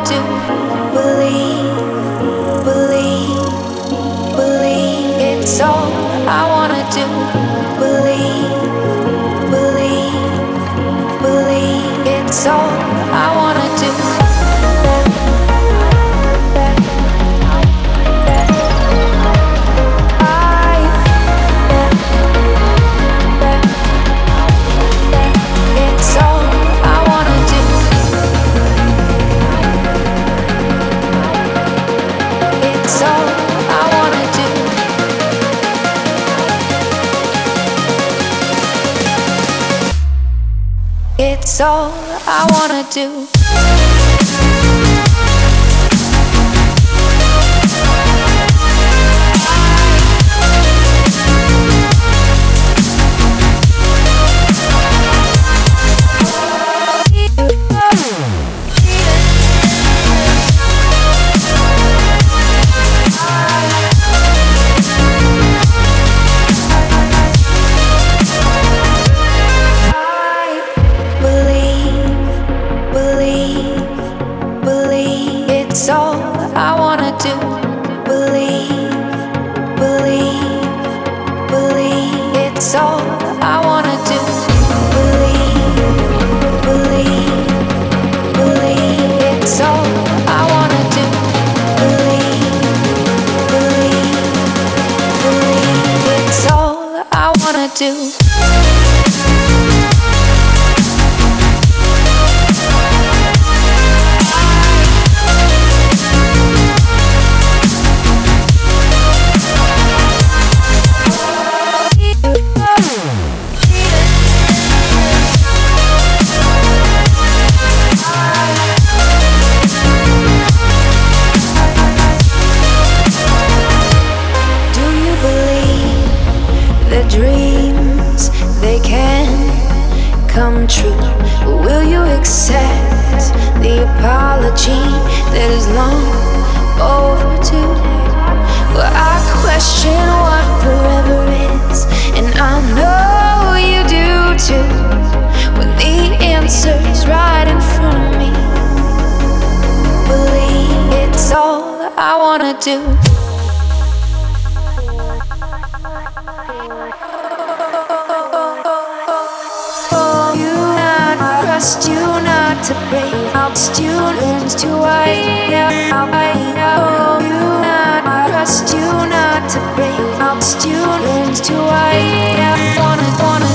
do. Believe, believe, believe. It's all I wanna do. Believe, believe, believe. It's all I wanna do. It's all I wanna do. It's all I wanna do. Believe, believe, believe. It's all I wanna do. Believe, believe, believe. It's all I wanna do. Believe, believe, believe. It's all I wanna do. Dreams, they can come true. But will you accept the apology that is long overdue? Well, I question what forever is, and I know you do too. When the answer's right in front of me, believe it's all I wanna do. Trust you not to break. I'll trust you learns to wait. Oh, you not trust you not to break. I'll trust you learns to wait. Wanna